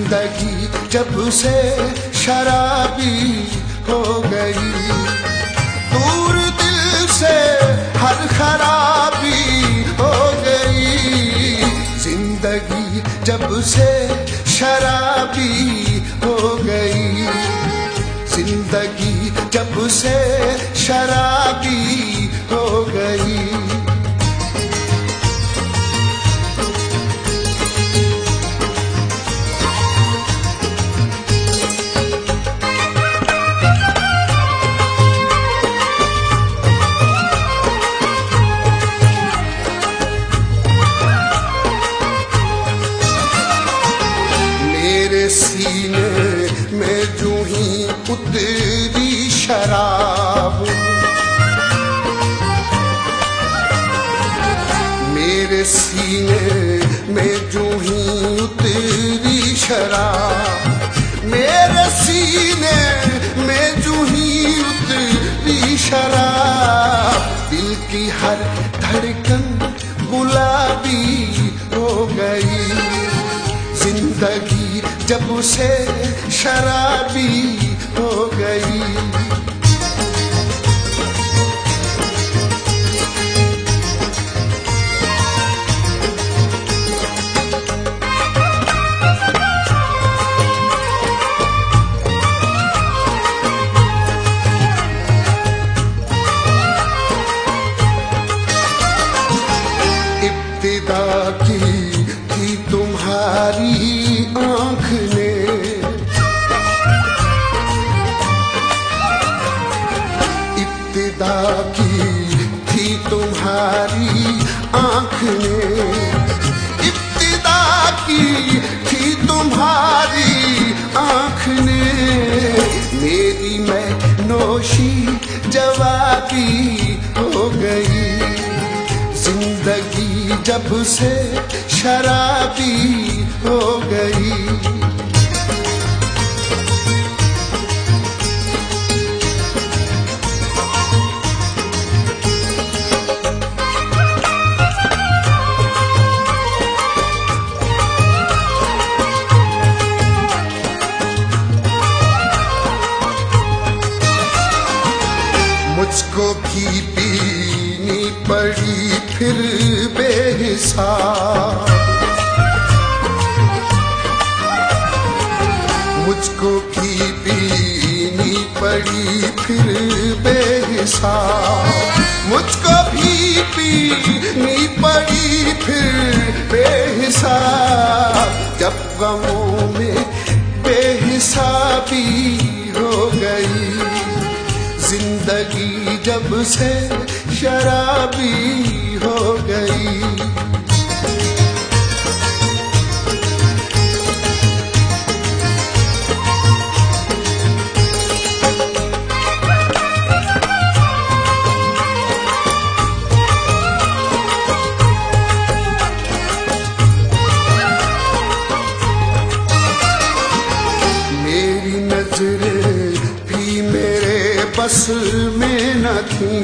जिंदगी जब से शराबी हो गई, दूर दिल से हर खराबी हो गई। जिंदगी जब से शराबी हो गई, जिंदगी जब से शराबी हो गई। मेरे सीने में यूं ही उतरी शराब, मेरे सीने में यूं ही उतरी शराब, मेरे सीने में यूं ही उतरी शराब। दिल की हर धड़कन गुलाबी हो गई, जिंदगी जब से शराबी हो गई। इब्तिदा की थी तुम्हारी आँख ने, इब्तिदा की थी तुम्हारी आँख ने, इब्तिदा की थी तुम्हारी आँख ने। मेरी मैं नोशी जवाबी हो गई, जिंदगी जब से शराबी हो गई। मुझको भी पीनी पड़ी फिर बेहिसाब, मुझको भी पीनी पड़ी फिर बेहिसाब, मुझको भी पीनी पड़ी फिर बेहिसाब। जब गमों में बेहिसाबी हो गई, जिंदगी जब से शराबी हो गई। मेरी नजरें भी मेरे बस में न थी,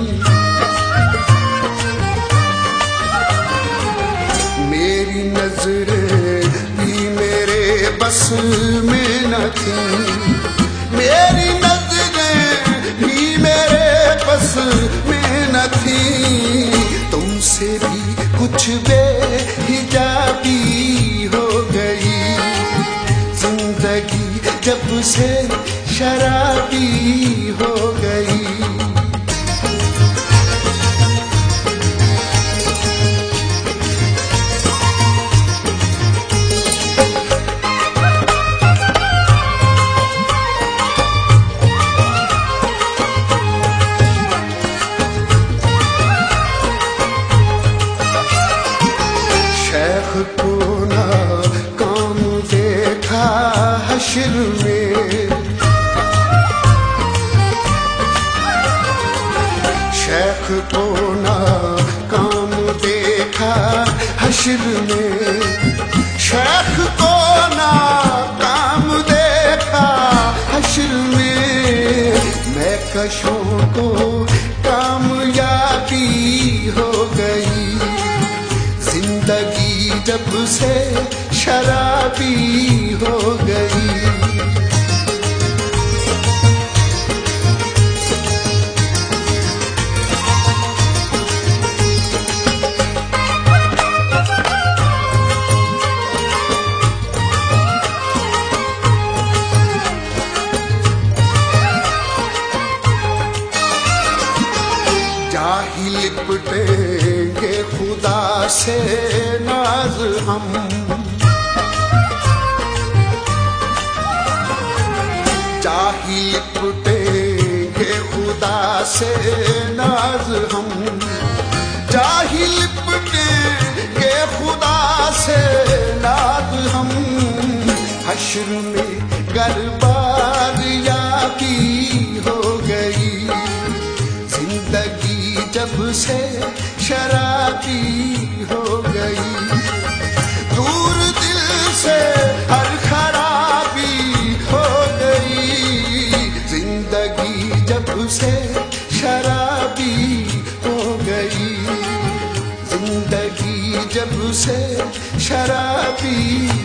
मेरी नजरें भी मेरे बस में न थी, मेरी नजरें भी मेरे बस में न थी। तुमसे भी कुछ बेहिजाबी हो गई, जिंदगी जब से शराबी हो गई। शेख को ना काम देखा हश्र में, शेख को ना काम देखा हश्र में, शेख को ना काम देखा हश्र में। मैं कशों को कामयाबी हो गई, जिंदगी जब से शराबी हो गई। जाहि लिपटेंगे खुदा से नाज हम, जाहि लिपटेंगे खुदा से नाज हम, जाहि लिपटेंगे खुदा से नाज हम। हश्र में गरबार याबी हो गई, जिंदगी जब से शराबी हो गई। दूर दिल से हर खराबी हो गई, जिंदगी जब से शराबी हो गई, जिंदगी जब से शराबी